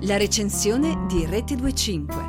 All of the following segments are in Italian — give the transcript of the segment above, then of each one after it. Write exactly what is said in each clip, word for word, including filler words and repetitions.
La recensione di Rete venticinque.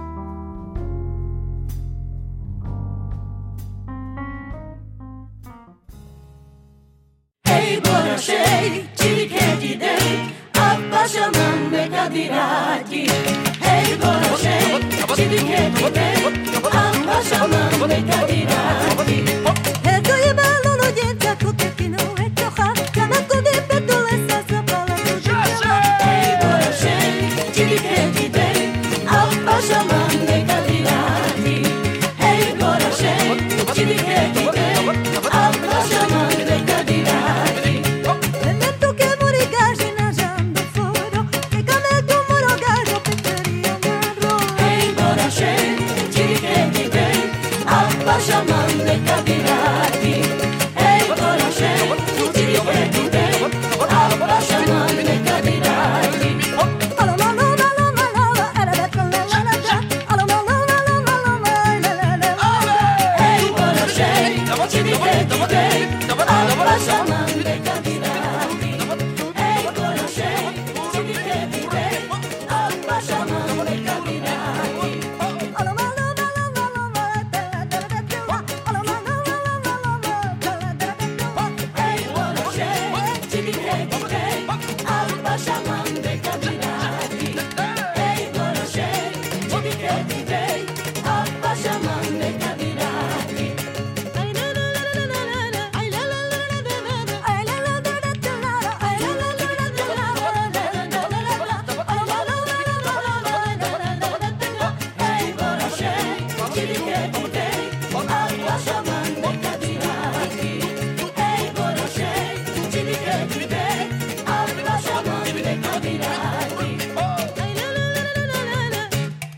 Hey, buonasera, ci richiedi dei, appassionante cadirati. Hey, buonasera, ci richiedi dei, appassionante cadirati. E tu je bello lo djenta koketino e toha, kanako di petole sa zapala tužitela. Hey, buonasera, ci richiedi dei, appassionante cadirati. Hey, buonasera, ci richiedi dei, appassionante cadirati. E lento che muri gaji najando foro, e come tu muro gajo peteria marro. Hey, buonasera, ci richiedi dei, appassionante cadirati. Hey, buonasera, ci richiedi dei, appassionante cadirati. Alo la la la la la la, era la la la la la. Alo la la la la la la la la la la. Hey, buonasera, ci richiedi dei, appassionante cadirati. Hey, buonasera, ci richiedi dei, appassionante cadirati. Alo la la la la la la la, la la la la. Alo la la la la la la la, la la la la. Hey, buonasera, ci richiedi dei, appassionante cadirati. Hey, buonasera, ci richiedi dei, appassionante cadirati. Ai la la la la la la, ai la la la la la la, ai la la la la la la, ai la la la la la la, la la la la la. Alo la la la la la la, la la la la la. Hey, buonasera, ci richiedi dei, appassionante cadirati. Hey, buonasera, ci richiedi dei, appassionante cadirati. Ai la la la la la la la,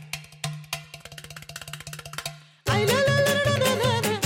ai la la la la la la la.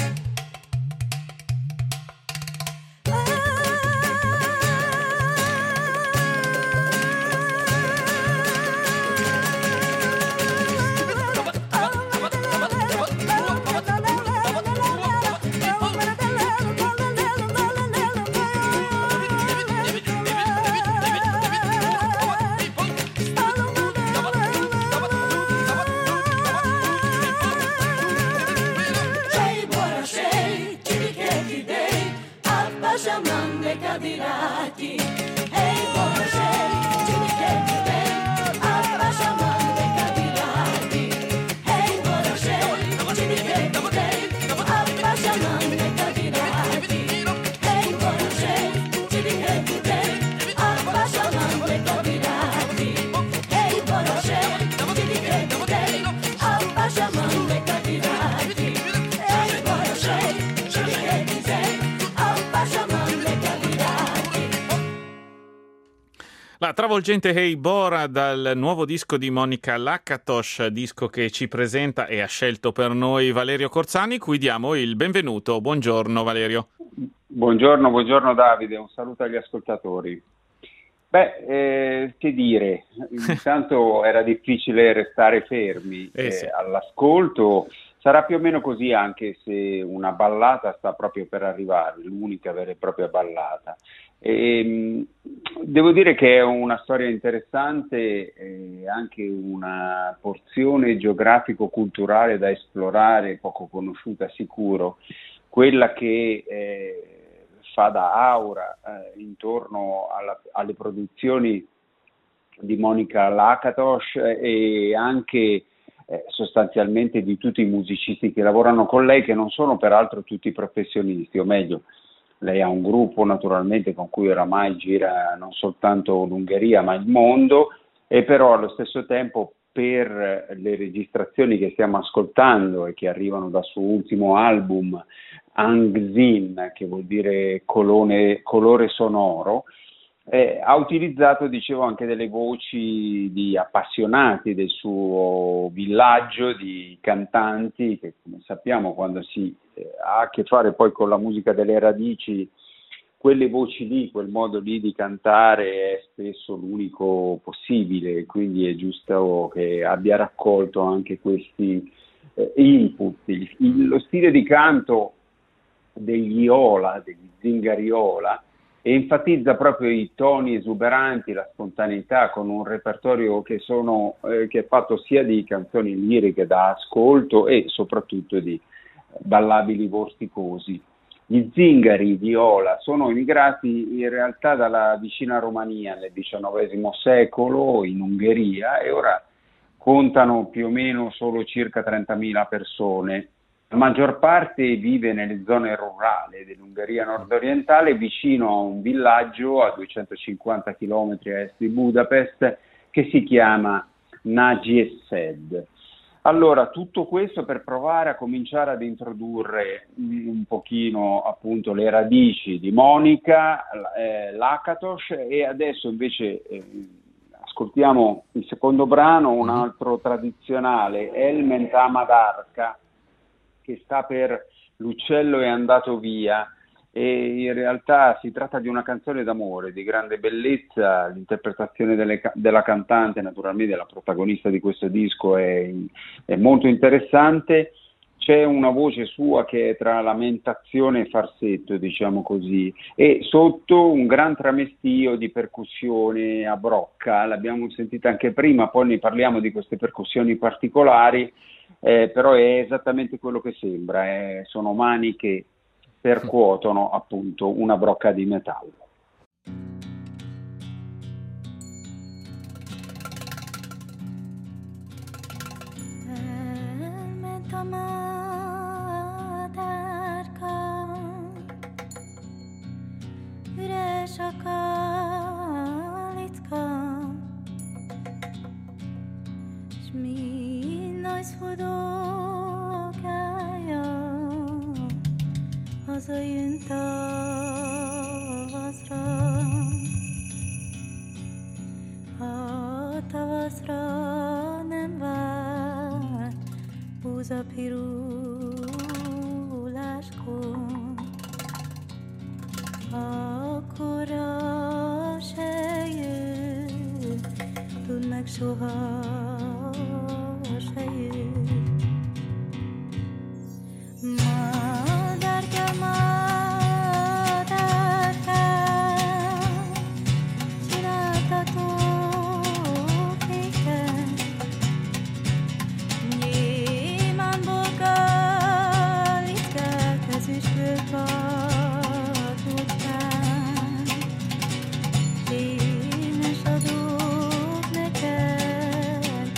Hey, buonasera, ci richiedi dei, appassionante cadirati. Hey, buonasera, ci richiedi dei, appassionante cadirati. Hey, buonasera, ci richiedi dei, appassionante cadirati. Hey, buonasera, ci richiedi dei, appassionante cadirati. Hey, buonasera, ci richiedi dei, appassionante cadirati. Hey, buonasera, ci richiedi dei, appassionante cadirati. La travolgente Hey Bora dal nuovo disco di Monica Lakatos, disco che ci presenta e ha scelto per noi Valerio Corzani, cui diamo il benvenuto. Buongiorno Valerio. Buongiorno, buongiorno Davide, un saluto agli ascoltatori. Beh, eh, che dire, intanto era difficile restare fermi Eh sì. eh, all'ascolto, sarà più o meno così anche se una ballata sta proprio per arrivare, l'unica vera e propria ballata. E, mh, devo dire che è una storia interessante e anche una porzione geografico-culturale da esplorare, poco conosciuta sicuro, quella che eh, fa da aura eh, intorno alla- alle produzioni di Monica Lakatos e anche eh, sostanzialmente di tutti i musicisti che lavorano con lei, che non sono peraltro tutti professionisti, o meglio, lei ha un gruppo naturalmente con cui oramai gira non soltanto l'Ungheria ma il mondo, e però allo stesso tempo per le registrazioni che stiamo ascoltando e che arrivano dal suo ultimo album Hangzin, che vuol dire colone, colore sonoro, eh, ha utilizzato, dicevo, anche delle voci di appassionati del suo villaggio, di cantanti che, come sappiamo, quando si eh, ha a che fare poi con la musica delle radici, quelle voci lì, quel modo lì di cantare è spesso l'unico possibile, quindi è giusto che abbia raccolto anche questi eh, input. Il, il- lo stile di canto degli Iola, degli Zingariola, e enfatizza proprio i toni esuberanti, la spontaneità, con un repertorio che, sono, eh, che è fatto sia di canzoni liriche da ascolto e soprattutto di ballabili vorticosi. Gli zingari viola sono emigrati in realtà dalla vicina Romania nel diciannovesimo secolo in Ungheria e ora contano più o meno solo circa trentamila persone. La maggior parte vive nelle zone rurali dell'Ungheria nord-orientale, vicino a un villaggio a duecentocinquanta chilometri a est di Budapest che si chiama Nagyeszed. Allora, tutto questo per provare a cominciare ad introdurre un pochino appunto le radici di Monika eh, Lakatos, e adesso invece eh, ascoltiamo il secondo brano, un altro tradizionale, Elment Amadarka, che sta per L'uccello è andato via, e in realtà si tratta di una canzone d'amore di grande bellezza. L'interpretazione delle, della cantante, naturalmente della protagonista di questo disco, è, è molto interessante. C'è una voce sua che è tra lamentazione e farsetto, diciamo così, e sotto un gran tramestio di percussione a brocca. L'abbiamo sentita anche prima, poi ne parliamo di queste percussioni particolari, eh, però è esattamente quello che sembra, eh, sono mani che percuotono appunto una brocca di metallo. Elment a madárka, üres a kalitka, s mind nagyszhodókája hazajön tavaszra. A tavaszra nem vár búza piruláskor, akkora se jön, tud meg soha se jön. Madárka, madárka, csináltató féken, nyilvánból kalitkák, ezüstből papucskák. Énes adok neked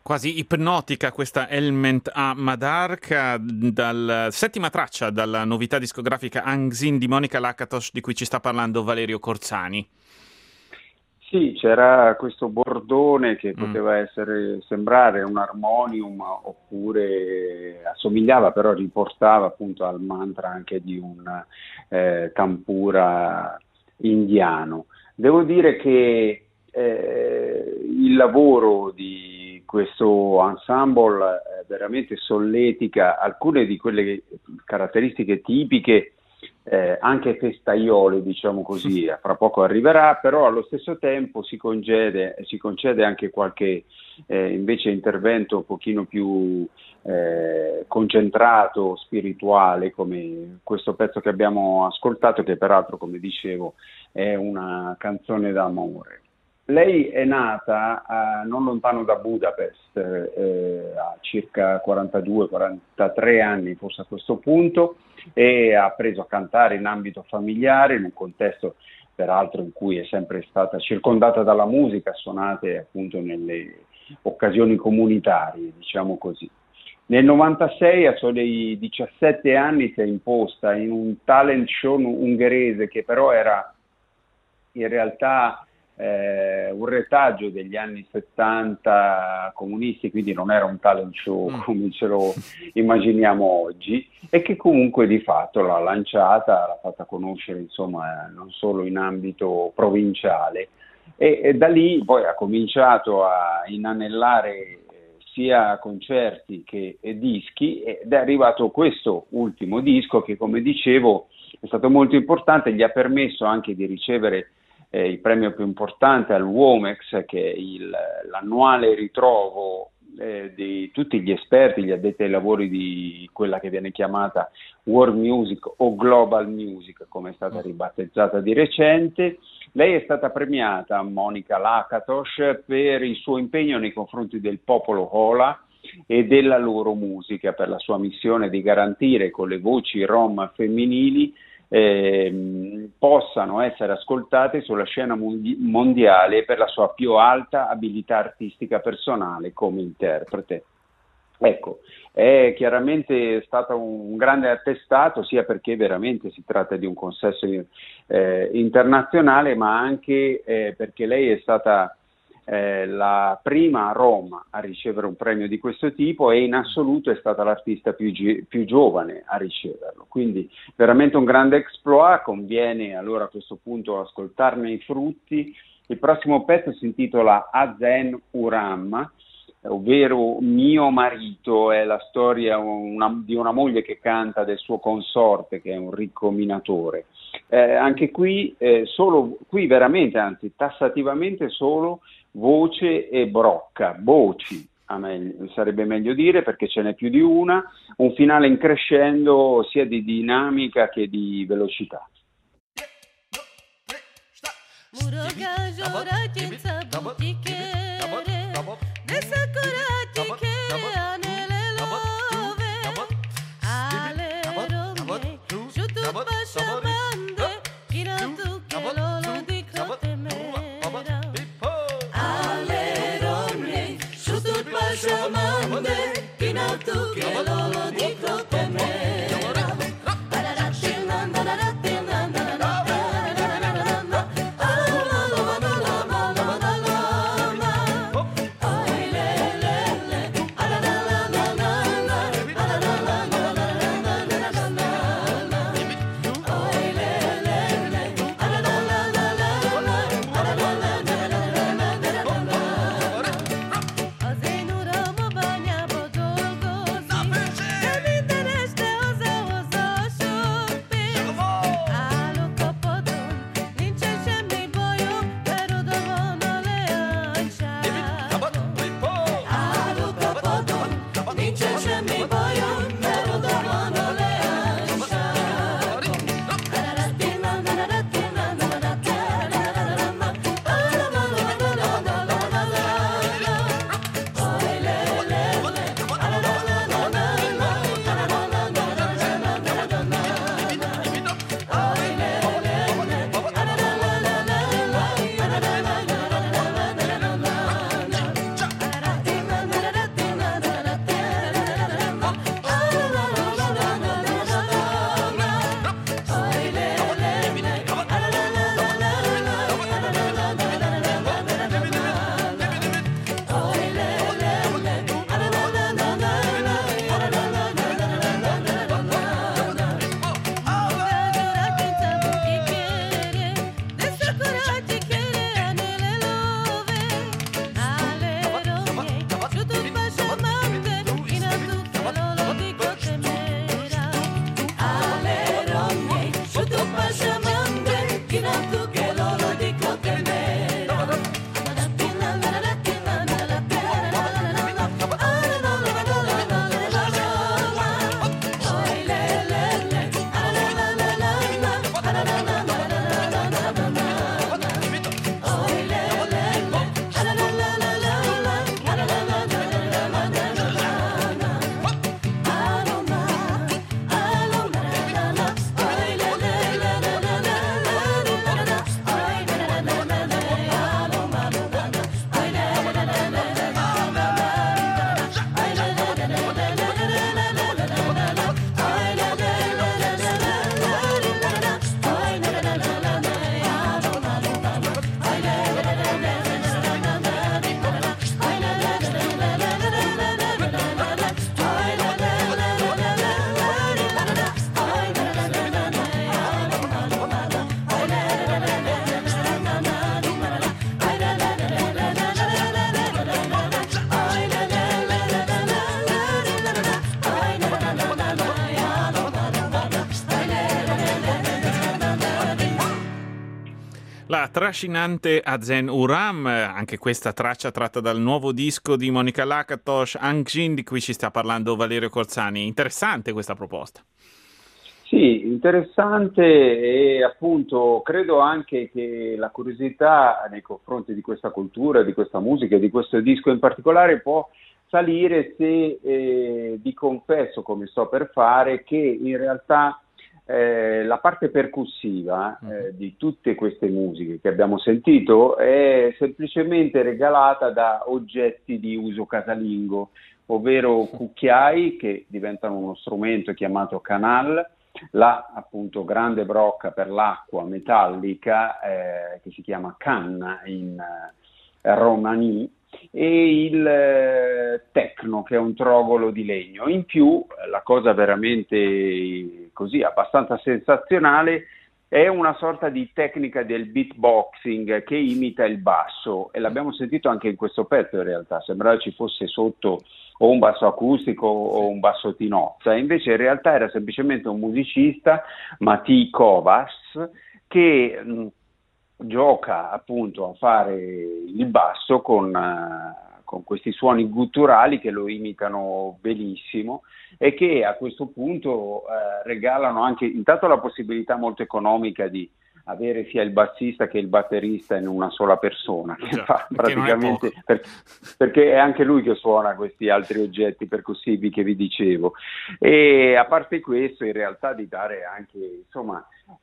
quasi ipnotica questa Elment a Madarka, dal settima traccia dalla novità discografica Angzin di Monica Lakatos, di cui ci sta parlando Valerio Corzani. Sì, c'era questo bordone che mm. poteva essere sembrare un armonium, oppure assomigliava, però riportava appunto al mantra anche di un eh, tampura indiano. Devo dire che eh, il lavoro di questo ensemble eh, veramente solletica alcune di quelle caratteristiche tipiche, eh, anche festaiole, diciamo così, fra poco arriverà, però allo stesso tempo si concede, si concede anche qualche eh, invece intervento un pochino più eh, concentrato, spirituale, come questo pezzo che abbiamo ascoltato, che peraltro, come dicevo, è una canzone d'amore. Lei è nata a, non lontano da Budapest, eh, a circa quarantadue quarantatré anni forse a questo punto, e ha preso a cantare in ambito familiare, in un contesto peraltro in cui è sempre stata circondata dalla musica, suonate appunto nelle occasioni comunitarie, diciamo così. Nel novantasei, a soli diciassette anni, si è imposta in un talent show ungherese che però era in realtà Eh, un retaggio degli anni settanta comunisti, quindi non era un talent show mm. come ce lo immaginiamo oggi, e che comunque di fatto l'ha lanciata, l'ha fatta conoscere insomma non solo in ambito provinciale, e, e da lì poi ha cominciato a inanellare eh, sia concerti che e dischi, ed è arrivato questo ultimo disco che, come dicevo, è stato molto importante, gli ha permesso anche di ricevere Eh, il premio più importante al Womex, che è il, l'annuale ritrovo eh, di tutti gli esperti, gli addetti ai lavori di quella che viene chiamata World Music o Global Music, come è stata ribattezzata di recente. Lei è stata premiata, Monica Lakatos, per il suo impegno nei confronti del popolo Hola e della loro musica, per la sua missione di garantire con le voci rom femminili Eh, possano essere ascoltate sulla scena mondi- mondiale per la sua più alta abilità artistica personale come interprete. Ecco, è chiaramente stato un grande attestato, sia perché veramente si tratta di un consesso eh, internazionale, ma anche eh, perché lei è stata Eh, la prima a Roma a ricevere un premio di questo tipo, e in assoluto è stata l'artista più, gi- più giovane a riceverlo, quindi veramente un grande exploit. Conviene allora a questo punto ascoltarne i frutti. Il prossimo pezzo si intitola Azen Uram, ovvero Mio marito, è la storia una, di una moglie che canta del suo consorte, che è un ricco minatore. Eh, anche qui, eh, solo, qui veramente, anzi tassativamente solo voce e brocca, voci a meglio, sarebbe meglio dire, perché ce n'è più di una, un finale in crescendo sia di dinamica che di velocità. Az én uram a bányába dolgozik, trascinante Azen Uram, anche questa traccia tratta dal nuovo disco di Monica Lakatos, Angjin, di cui ci sta parlando Valerio Corzani. Interessante questa proposta. Sì, interessante, e appunto credo anche che la curiosità nei confronti di questa cultura, di questa musica e di questo disco in particolare può salire se eh, vi confesso, come sto per fare, che in realtà eh, la parte percussiva eh, di tutte queste musiche che abbiamo sentito è semplicemente regalata da oggetti di uso casalingo, ovvero cucchiai che diventano uno strumento chiamato canal, la appunto grande brocca per l'acqua metallica eh, che si chiama canna in eh, romani, e il eh, tecno, che è un trogolo di legno. In più, la cosa veramente così abbastanza sensazionale è una sorta di tecnica del beatboxing che imita il basso, e l'abbiamo sentito anche in questo pezzo. In realtà sembrava ci fosse sotto o un basso acustico o un basso tinozza, invece in realtà era semplicemente un musicista, Mati Kovas, che mh, gioca appunto a fare il basso con, uh, con questi suoni gutturali che lo imitano benissimo, e che a questo punto uh, regalano anche intanto la possibilità molto economica di avere sia il bassista che il batterista in una sola persona, che Già, fa perché praticamente per, perché è anche lui che suona questi altri oggetti percussivi che vi dicevo. E a parte questo, in realtà, di dare anche, insomma,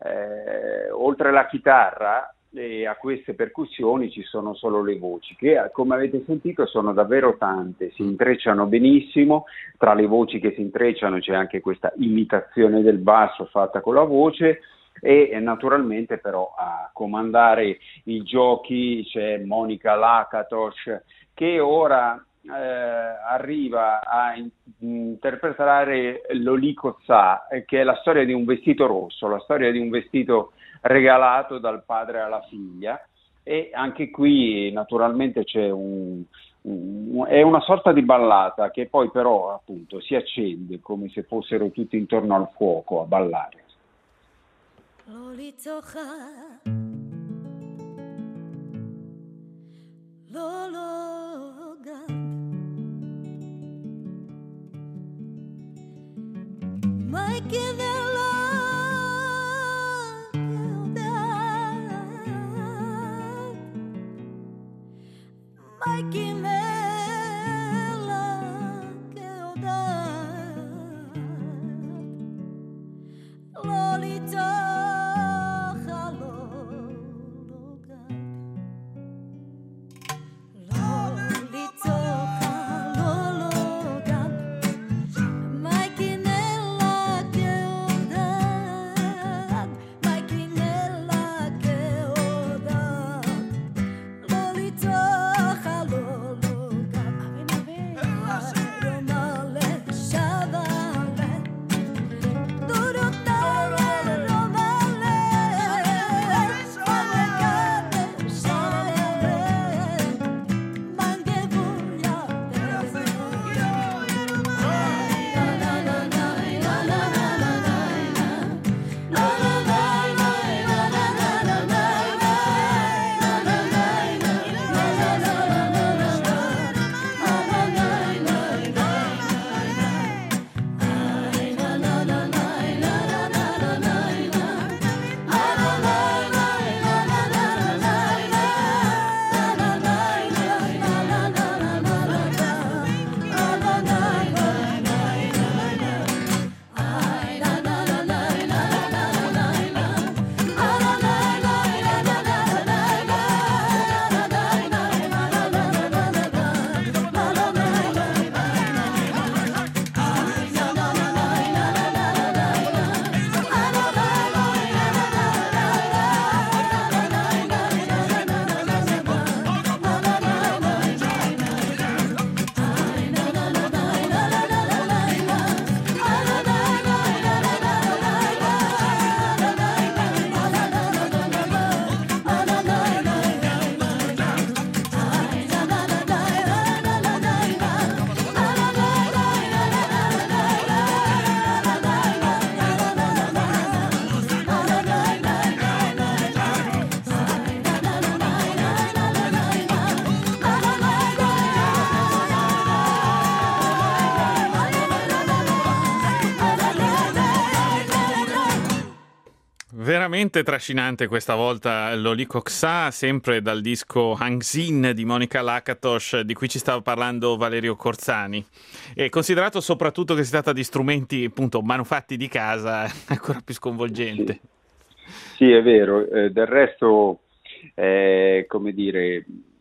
eh, oltre alla chitarra, e a queste percussioni ci sono solo le voci, che come avete sentito sono davvero tante, si intrecciano benissimo. Tra le voci che si intrecciano c'è anche questa imitazione del basso fatta con la voce, e naturalmente però a comandare i giochi c'è Monica Lakatos, che ora eh, arriva a in- interpretare Loliko-Tsa, che è la storia di un vestito rosso, la storia di un vestito regalato dal padre alla figlia. E anche qui naturalmente c'è un, un è una sorta di ballata che poi però appunto si accende come se fossero tutti intorno al fuoco a ballare. לצורך לא לא גם מה כדי לא יודעת מה כמלה כיודעת לא לצורך Lolo veramente trascinante questa volta Loliko Ksa, sempre dal disco Hangzin di Monica Lakatos, di cui ci stava parlando Valerio Corzani. E considerato soprattutto che si tratta di strumenti appunto manufatti di casa, è ancora più sconvolgente. Sì, sì, è vero. Eh, del resto, eh, come dire,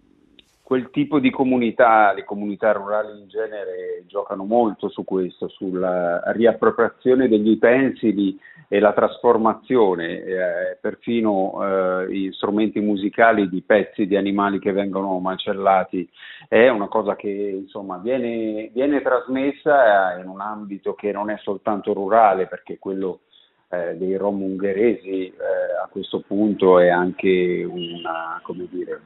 quel tipo di comunità, le comunità rurali in genere giocano molto su questo, sulla riappropriazione degli utensili e la trasformazione, eh, perfino eh, i strumenti musicali di pezzi di animali che vengono macellati. È una cosa che insomma viene, viene trasmessa in un ambito che non è soltanto rurale, perché quello eh, dei rom ungheresi eh, a questo punto è anche una, come dire,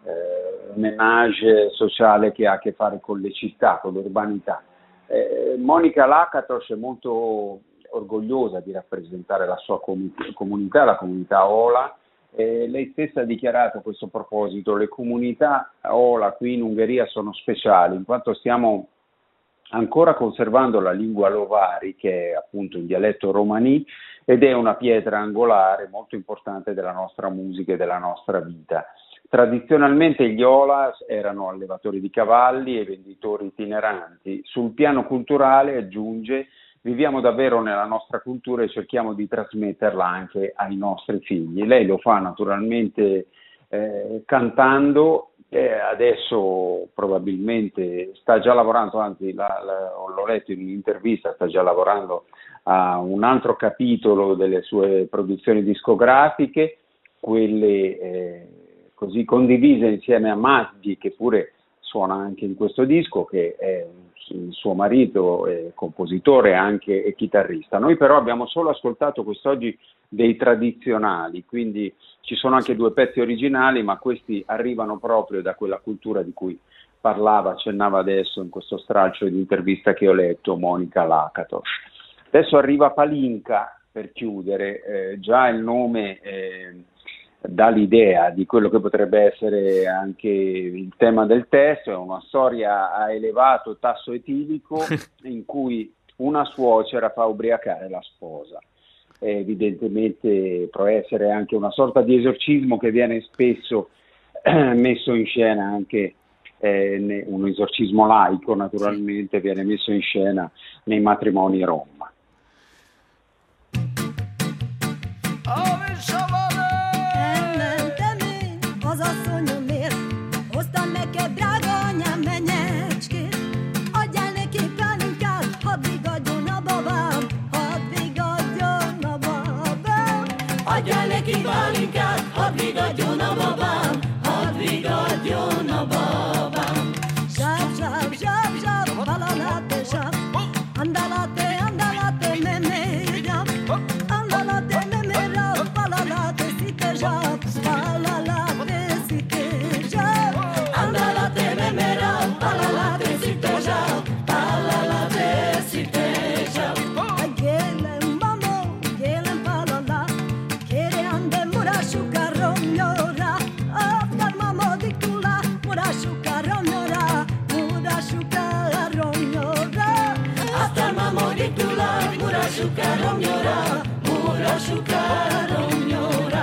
eh, un ménage sociale che ha a che fare con le città, con l'urbanità. Eh, Monica Lakatos è molto orgogliosa di rappresentare la sua com- comunità, la comunità Ola. Eh, lei stessa ha dichiarato a questo proposito: le comunità Ola qui in Ungheria sono speciali in quanto stiamo ancora conservando la lingua Lovari, che è appunto un dialetto romani, ed è una pietra angolare molto importante della nostra musica e della nostra vita. Tradizionalmente gli Ola erano allevatori di cavalli e venditori itineranti. Sul piano culturale, aggiunge, viviamo davvero nella nostra cultura e cerchiamo di trasmetterla anche ai nostri figli. Lei lo fa naturalmente eh, cantando, eh, adesso probabilmente sta già lavorando, anzi la, la, l'ho letto in un'intervista, sta già lavorando a un altro capitolo delle sue produzioni discografiche, quelle eh, così condivise insieme a Maggi, che pure suona anche in questo disco, che è il suo marito, è compositore anche e chitarrista. Noi però abbiamo solo ascoltato quest'oggi dei tradizionali, quindi ci sono anche due pezzi originali, ma questi arrivano proprio da quella cultura di cui parlava, accennava adesso in questo stralcio di intervista che ho letto Monica Lakatos. Adesso arriva Palinka per chiudere, eh, già il nome eh, dà l'idea di quello che potrebbe essere anche il tema del testo. È una storia a elevato tasso etilico in cui una suocera fa ubriacare la sposa. E evidentemente può essere anche una sorta di esorcismo che viene spesso eh, messo in scena anche eh, ne, un esorcismo laico, naturalmente, viene messo in scena nei matrimoni rom. Az asszonyomért hoztam neked, drága anyám, menyecskét. Adjál neki pálinkát, hadd vigadjon a babám, hadd vigadjon a babám. Adjál neki pálinkát, hadd vigadjon a babám, hadd vigadjon a babám. Zsáp, zsáp, zsáp, zsáp, balalate, zsáp. Andalate, andalate, meme, zsáp. Andalate, meme, zsáp, balalate, szite, zsáp. Balalate, szite, zsáp. Andalate, meme, zsáp, balalate, szite, zsáp. Balalate, szite, zsáp. Gelen mamo, gelen palala, kere ande murashuka romnyora. Aftar mamo dikula, murashuka romnyora, murashuka romnyora. Aftar mamo dikula, murashuka romnyora, murashuka romnyora.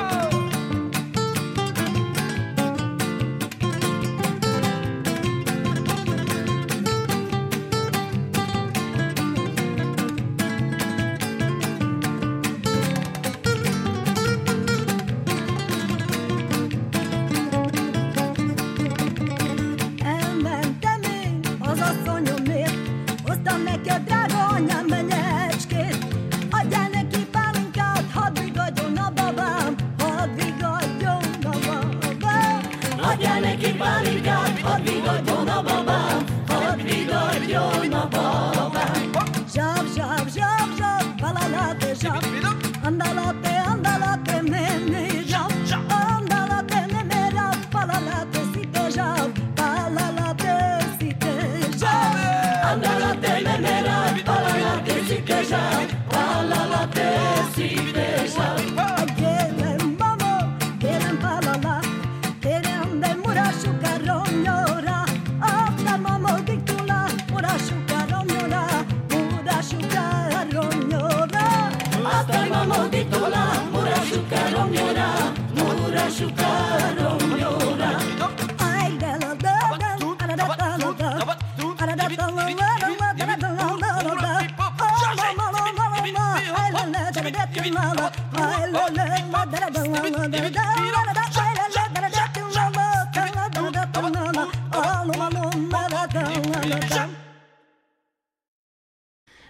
Elmentem én az asszonyomért, hoztam neked, drága anyám, menyecskét. Adjál neki pálinkát, hadd vigadjon a babám, hadd vigadjon a babám. Adjál neki pálinkát, hadd vigadjon a babám, hadd vigadjon a babám. Zsáp, zsáp, zsáp, zsáp, balalate, zsáp. Andalate, andalate, mene, zsáp. Andalate, mene, zsáp, balalate, szite, zsáp. Balalate, szite, zsáp. Andalate, meme, zsáp, balalate, szite, zsáp. Balalate, szite, zsáp. Gelen mamo, gelen palala, kere ande murashuka romnyora.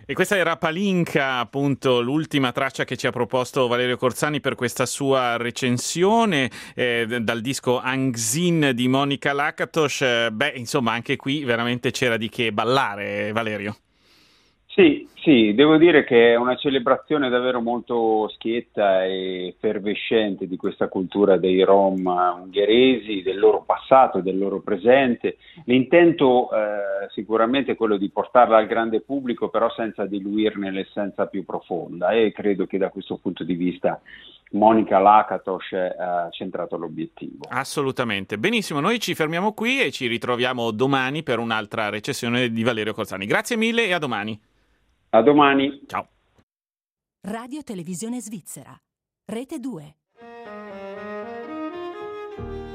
E questa era Palinka, appunto l'ultima traccia che ci ha proposto Valerio Corzani per questa sua recensione eh, dal disco Angzin di Monica Lakatos. Eh, beh, insomma, anche qui veramente c'era di che ballare, Valerio. Sì, sì, devo dire che è una celebrazione davvero molto schietta e effervescente di questa cultura dei Rom ungheresi, del loro passato, del loro presente. L'intento eh, sicuramente è quello di portarla al grande pubblico, però senza diluirne l'essenza più profonda, e credo che da questo punto di vista Monica Lakatos ha centrato l'obiettivo. Assolutamente. Benissimo, noi ci fermiamo qui e ci ritroviamo domani per un'altra recensione di Valerio Corzani. Grazie mille e a domani. A domani. Ciao. Radio Televisione Svizzera. Rete due.